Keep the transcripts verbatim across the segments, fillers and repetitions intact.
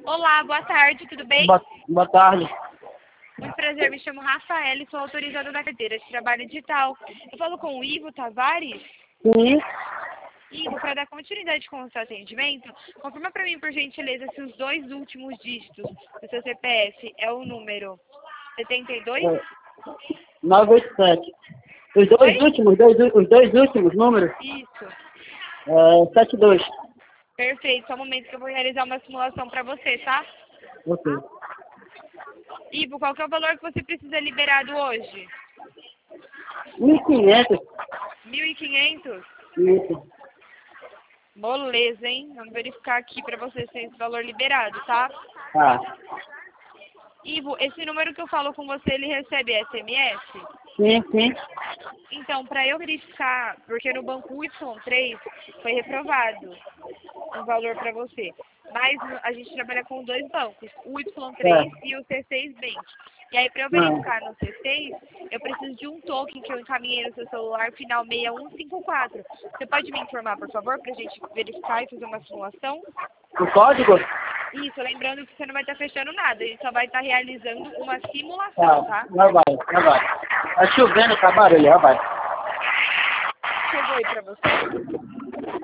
Olá, boa tarde, tudo bem? Boa, boa tarde. Muito prazer, me chamo Rafael e sou autorizada da carteira de trabalho digital. Eu falo com o Ivo Tavares. Sim, Ivo, para dar continuidade com o seu atendimento, confirma para mim, por gentileza, se os dois últimos dígitos do seu C P F é o número setenta e dois? é, nove oito sete. Os dois Oi? últimos, dois, os dois últimos números, Isso. é, setenta e dois. Perfeito, só um momento que eu vou realizar uma simulação para você, tá? Ok. Ivo, qual que é o valor que você precisa liberado hoje? mil e quinhentos. mil e quinhentos? Isso. Moleza, hein? Vamos verificar aqui para você se tem esse valor liberado, tá? Ah, Ivo, esse número que eu falo com você, ele recebe S M S? sim, sim. Então, para eu verificar, porque no banco Y três foi reprovado um valor para você. Mas no- a gente trabalha com dois bancos, o Y três É. e o C seis Bank. E aí, para eu Ah, verificar no C seis, eu preciso de um token que eu encaminhei no seu celular, final seis um cinco quatro. Você pode me informar, por favor, para a gente verificar e fazer uma simulação? o código? Isso, lembrando que você não vai estar fechando nada, a gente só vai estar realizando uma simulação, Tá, tá? já vai, já vai. Tá chovendo, tá barulho, já vai. Chegou aí pra você?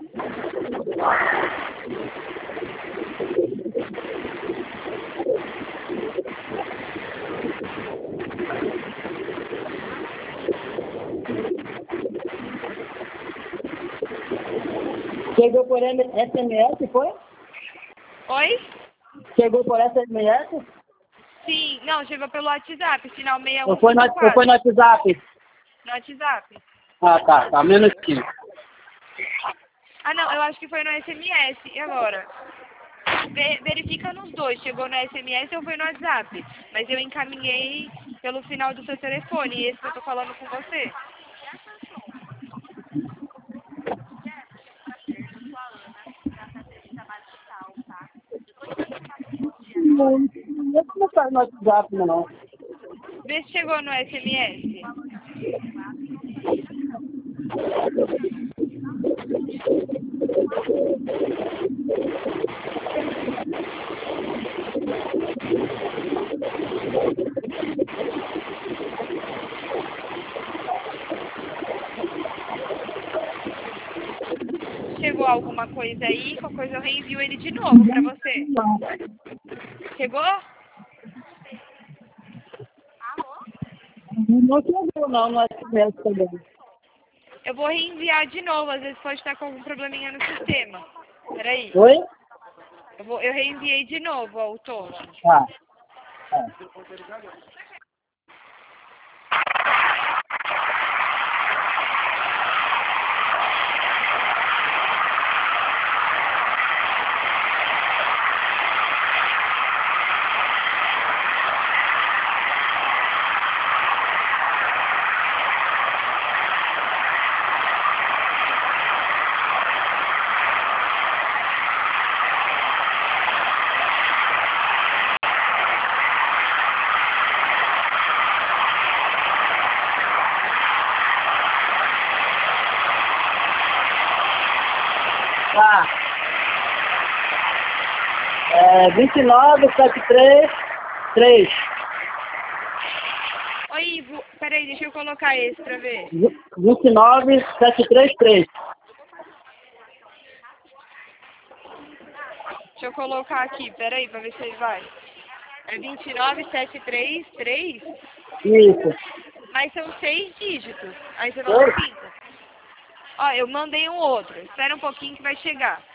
Chegou por S M S, foi? Oi? Chegou por S M S? Sim, não, chegou pelo WhatsApp, final seis Ou um foi no, cinco ou foi quatro. no WhatsApp? No WhatsApp. Ah, tá, tá, menos que. Ah, não, eu acho que foi no S M S. E agora? Ve- verifica nos dois, chegou no S M S ou foi no WhatsApp. Mas eu encaminhei pelo final do seu telefone, esse que eu tô falando com você. Não, não não tá no WhatsApp, não. Vê se chegou no S M S. Chegou alguma coisa aí, qualquer coisa eu reenvio ele de novo pra você. Não. Chegou? Não chegou, não, no S M S também. Eu vou reenviar de novo, às vezes pode estar com algum probleminha no sistema. Peraí. Oi? Eu, vou, eu reenviei de novo ó, o token. Tá. Tá. Tá. É, vinte e nove, setenta e três, três. Oi, Ivo, peraí, deixa eu colocar esse pra ver. vinte e nove, setenta e três, três. Deixa eu colocar aqui, peraí, pra ver se ele vai. É vinte e nove, setenta e três, três, Isso. mas são seis dígitos. Aí você Oi? falou cinco. Ó, eu mandei um outro. Espera um pouquinho que vai chegar.